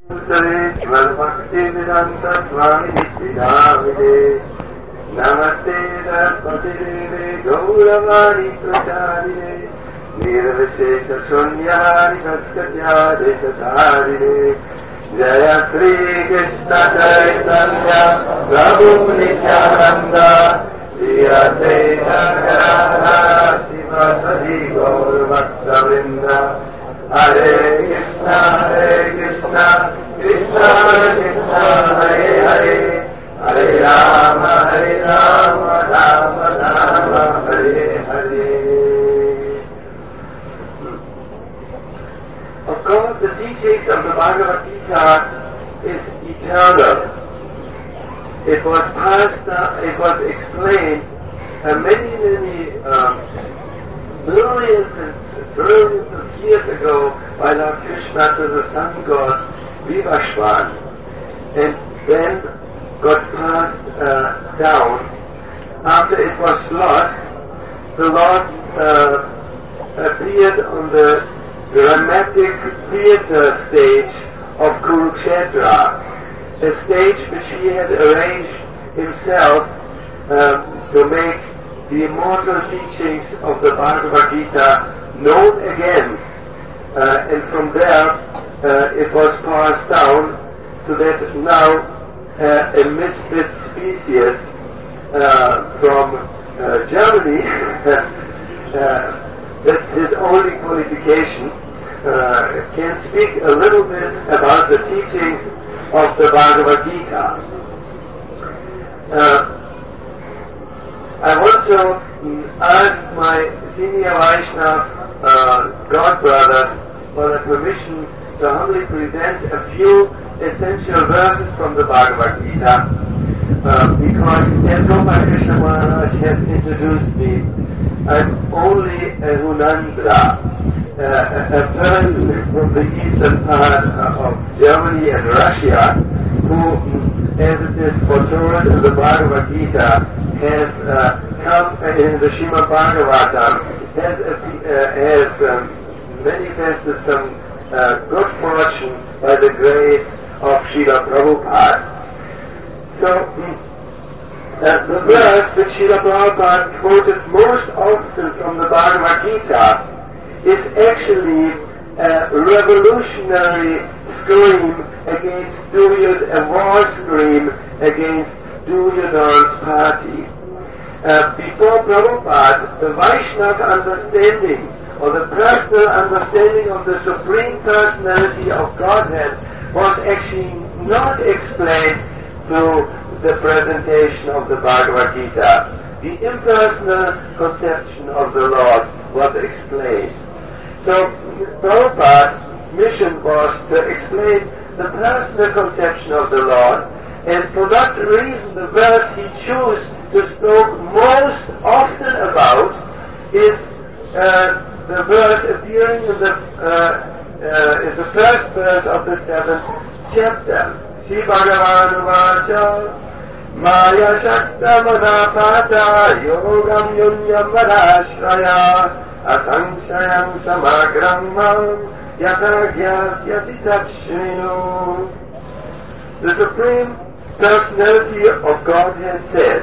Vedanta Swami Nityanamide Namaste Dharmadeve Gauravani Pracharine Nirvishesha Shunyari Saskatya Deshatarine Jaya Sri Krishna Chaitanya Prabhu Nityananda Shri Advaita Gadadhara Sivasadi Gaur Bhaktavrinda Hare Krishna Krishna Krishna Hare Hare Hare Rama Rama Rama Hare Hare. Of course, the teachings of the Bhagavad Gita is eternal. It was explained many billions of years ago by Lord Krishna to the sun god Vivashvan, and then got passed down. After it was lost, the Lord appeared on the dramatic theatre stage of Kurukshetra, a stage which he had arranged himself to make the immortal teachings of the Bhagavad Gita known again, and from there it was passed down, so that now a misfit species from Germany, that's his only qualification, can speak a little bit about the teachings of the Bhagavad Gita. I want to ask my senior Vaishnava godbrother for the permission to humbly present a few essential verses from the Bhagavad Gita, because as Gopal Krishna Maharaj has introduced me, I'm only a Hunandra, a person from the eastern part of Germany and Russia, who, as it is foretold in the Bhagavad Gita, has come in the Srimad Bhagavatam, has manifested some good fortune by the grace of Srila Prabhupada. So, the verse which Srila Prabhupada quoted most often from the Bhagavad Gita is actually a revolutionary scream against Duryodhana, a war scream against Duryodhana's party. Before Prabhupada, the Vaishnava understanding, or the personal understanding of the Supreme Personality of Godhead, was actually not explained through the presentation of the Bhagavad Gita. The impersonal conception of the Lord was explained. So Prabhupada's mission was to explain the personal conception of the Lord, and for that reason the verse he chose to speak most often about is the verse appearing in the first verse of the 7th chapter. Shri Bhagavan Vacha Maya Shakta Manapata Yogam Yunyam Vadashraya Asanshayam Samagramam Yatagyasya Takshinu. The Supreme Personality of Godhead says,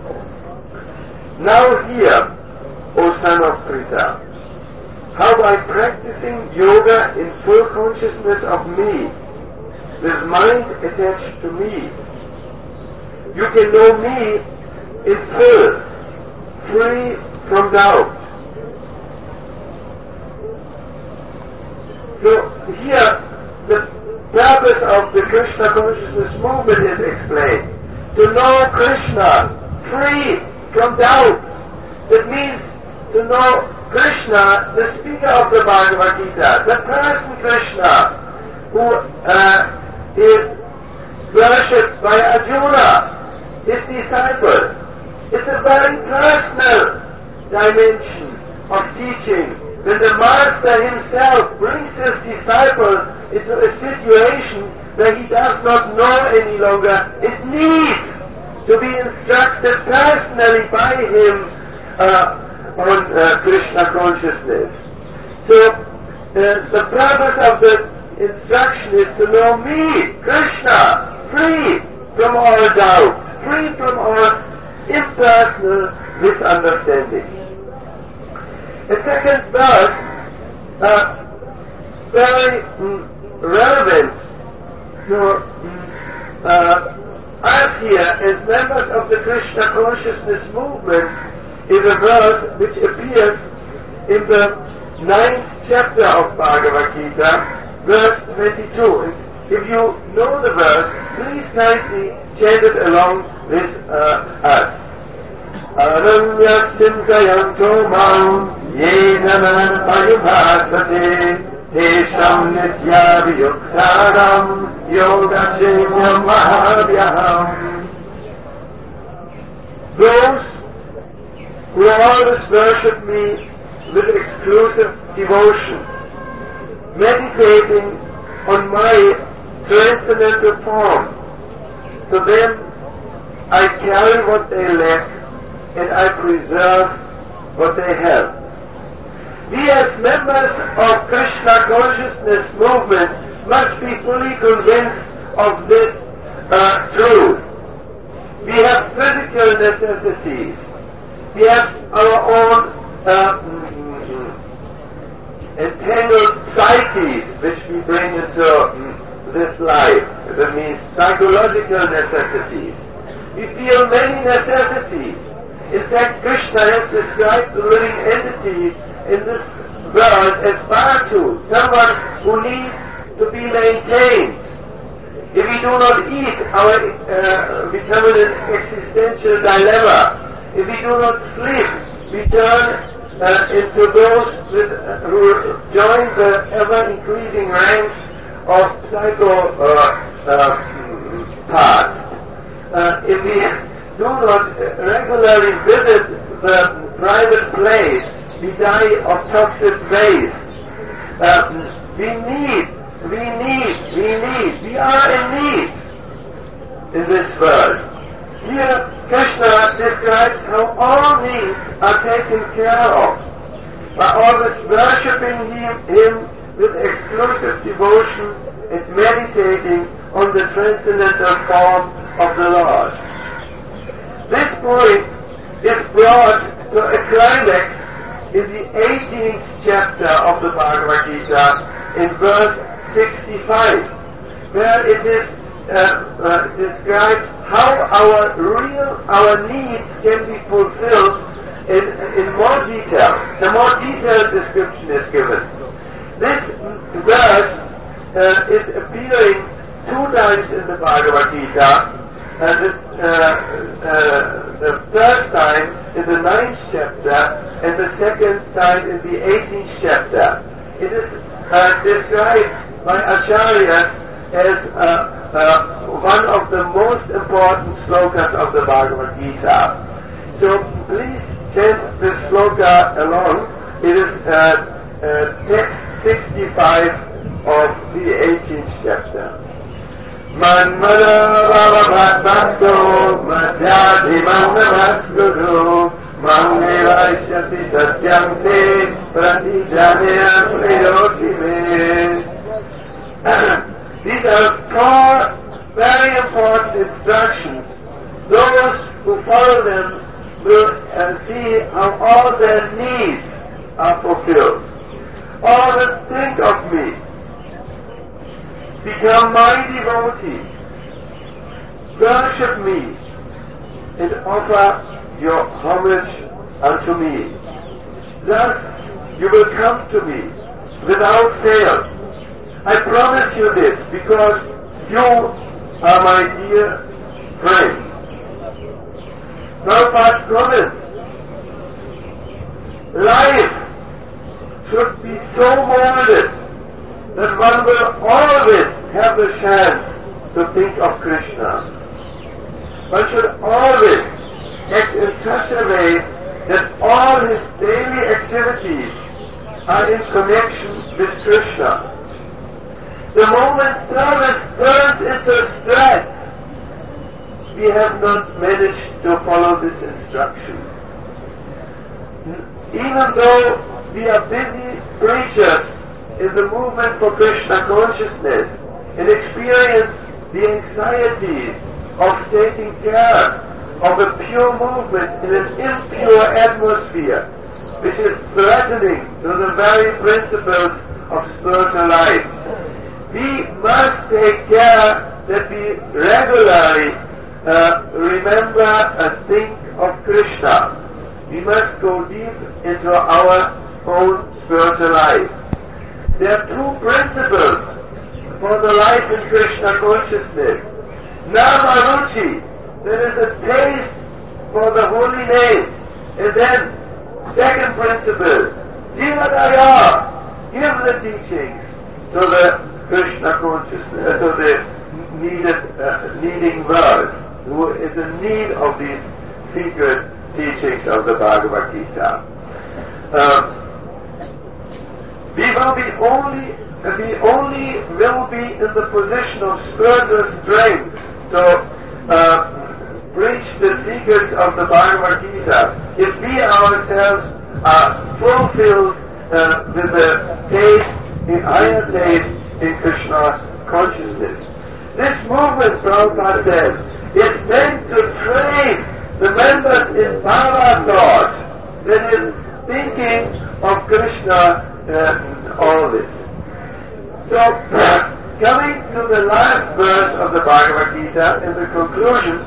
"Now hear, O son of Pritha, how by practicing yoga in full consciousness of me, with mind attached to me, you can know me in full, free from doubt." So here, the purpose of the Krishna consciousness movement is explained. To know Krishna free from doubt. That means to know Krishna, the speaker of the Bhagavad Gita, the person Krishna, who is worshipped by Arjuna, his disciple. It's a very personal dimension of teaching. When the master himself brings his disciple into a situation where he does not know any longer, it needs to be instructed personally by him on Krishna consciousness. So the purpose of the instruction is to know me, Krishna, free from all doubt, free from all impersonal misunderstanding. The second verse, very relevant to us here as members of the Krishna consciousness movement, is a verse which appears in the 9th chapter of Bhagavad Gita, verse 22. If you know the verse, please kindly chant it along with us. Ananya Chintayanto Mam Yena Ayubhasate Tesham Nityaviyuktaram Yogachyam Mahavyaham. Those who always worship me with exclusive devotion, meditating on my transcendental form, to them I carry what they lack and I preserve what they have. We as members of Krishna consciousness movement must be fully convinced of this truth. We have physical necessities. We have our own entangled psyches which we bring into this life. That means psychological necessities. We feel many necessities. In fact, Krishna has described the living entity in this world as Bharatu, someone who needs to be maintained. If we do not eat, we come in an existential dilemma. If we do not sleep, we turn into those who join the ever-increasing ranks of psychopaths. If we do not regularly visit the private place, we die of toxic waste. We are in need in this world. Here, Krishna describes how all needs are taken care of by always worshipping him with exclusive devotion and meditating on the transcendental form of the Lord. This point is brought to a climax in the 18th chapter of the Bhagavad Gita in verse 65, where it is describes how our needs can be fulfilled in more detail. The more detailed description is given. This verse is appearing 2 times in the Bhagavad Gita. The first time in the 9th chapter and the second time in the 18th chapter. It is described by Acharya as one of the most important slokas of the Bhagavad Gita. So please chant this sloka along. It is text 65 of the 18th chapter. Manmana Bhavabhakto Madhyadhimanavasguru Mangevaishyati Satyam Te Pratijanya Prayotime. These are 4 very important instructions. Those who follow them will see how all their needs are fulfilled. Always think of me. Become my devotee. Worship me and offer your homage unto me. Thus you will come to me without fail. I promise you this because you are my dear friend. Prabhupada promised life should be so molded that one will always have the chance to think of Krishna. One should always act in such a way that all his daily activities are in connection with Krishna. The moment service turns into strife, we have not managed to follow this instruction. Even though we are busy preachers in the movement for Krishna consciousness and experience the anxieties of taking care of a pure movement in an impure atmosphere, which is threatening to the very principles of spiritual life. We must take care that we regularly remember and think of Krishna. We must go deep into our own spiritual life. There are two principles for the life in Krishna consciousness. Namaruchi, there is a taste for the holy name. And then, second principle, Jivadaya, give the teachings to the Krishna consciousness, to the needing world, who is in need of these secret teachings of the Bhagavad Gita. We only will be in the position of spiritual strength to preach the secrets of the Bhagavad Gita if we ourselves are fulfilled with the higher taste in Krishna's consciousness. This movement, Prabhupada says, is meant to train the members in Bhava thought, that is, thinking of Krishna always. So, coming to the last verse of the Bhagavad Gita, in the conclusion,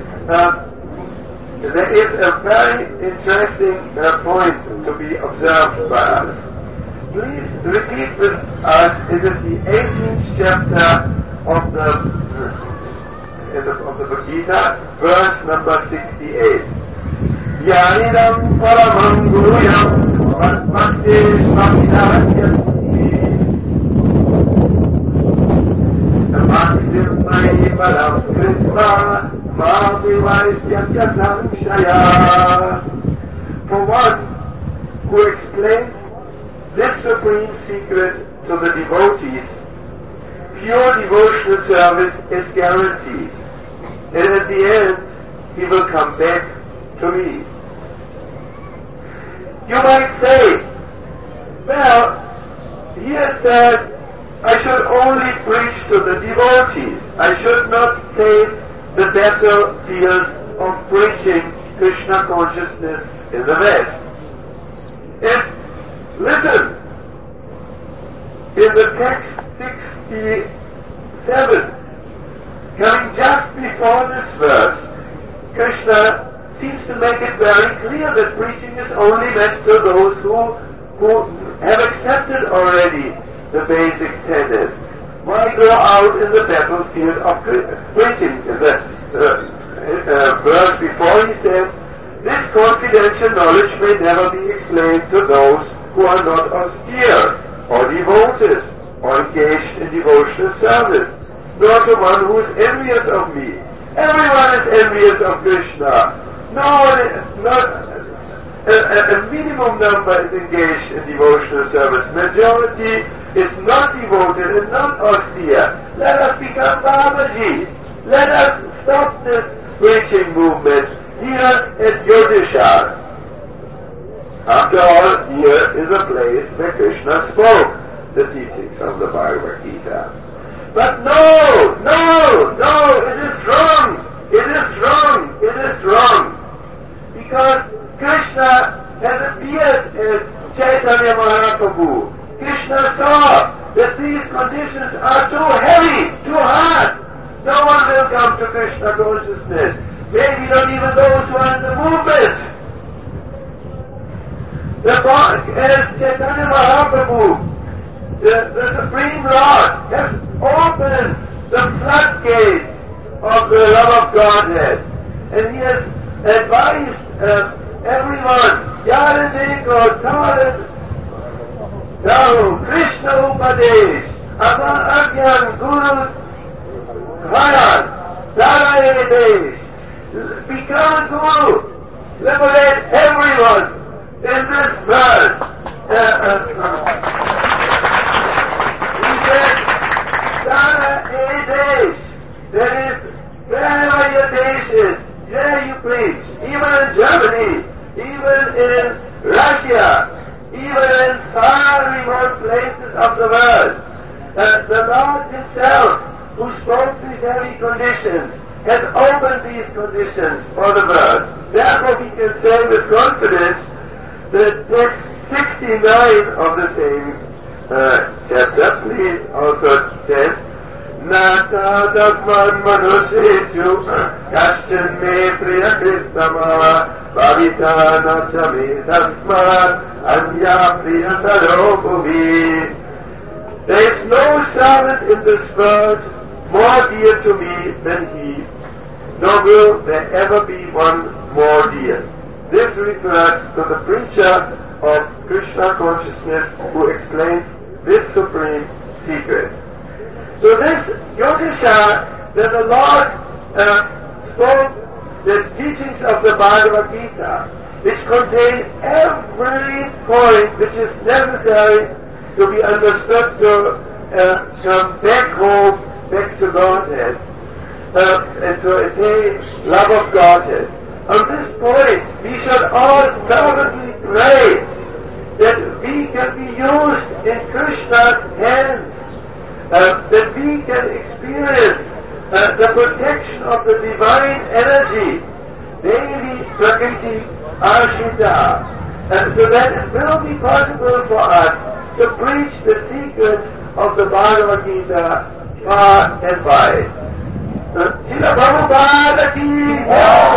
there is a very interesting point to be observed by us. Please repeat with us, it is the 18th chapter of the Gita, verse number 68. Yanidam paramam guruyam bhakti svaminayati Maksim mai param krishma mavivaishyatya samshaya. For one who explains this supreme secret to the devotees, pure devotional service is guaranteed, and at the end he will come back to me. You might say, well, he has said I should only preach to the devotees. I should not take the battlefield of preaching Krishna consciousness in the West. Listen, in the text 67, coming just before this verse, Krishna seems to make it very clear that preaching is only meant to those who have accepted already the basic tenet. Why go out in the battlefield of preaching? In the verse before he says, this confidential knowledge may never be explained to those who are not austere or devoted or engaged in devotional service, nor to one who is envious of me. Everyone is envious of Krishna. No one, a minimum number is engaged in devotional service. Majority is not devoted and not austere. Let us become Babaji. Let us stop this preaching movement here at Yodhishthira. After all, here is a place where Krishna spoke the teachings of the Bhagavad Gita. But no, it is wrong. It is wrong. Because Krishna has appeared as Chaitanya Mahaprabhu. Krishna saw that these conditions are too heavy, too hard. No one will come to Krishna consciousness. Maybe not even those who are in the movement. As Chaitanya Mahaprabhu, the Supreme Lord, has opened the floodgate of the love of Godhead. And he has advised everyone, Yaradeko, Tarat, Dahu, Krishna Upadesh, Agyan, Guru, Bharat, Narayanedesh, become a Guru, liberate everyone in this verse. He said, Narayanedesh, that is, wherever your desh is, there you preach, even in Germany, even in Russia, even in far remote places of the world. The Lord Himself, who spoke these heavy conditions, has opened these conditions for the world. Therefore we can say with confidence that text 69 of the same chapter, please also says, Nata Dasman Manuseshu Kashchan Me Priyakritama Bhavita Nacha Me Dasman Anya Priyataropumi. There is no servant in this world more dear to me than he, nor will there ever be one more dear. This refers to the preacher of Krishna consciousness who explains this supreme secret. So this Yogisha, that the Lord spoke the teachings of the Bhagavad Gita, which contain every point which is necessary to be understood to come back home, back to Godhead, and to attain love of Godhead. On this point, we should all fervently pray that we can be used in Krishna's hands, that we can experience the protection of the divine energy, Devi Prakriti Ashita, and so that it will be possible for us to preach the secrets of the Bhagavad Gita far and wide. Srila Prabhupada ki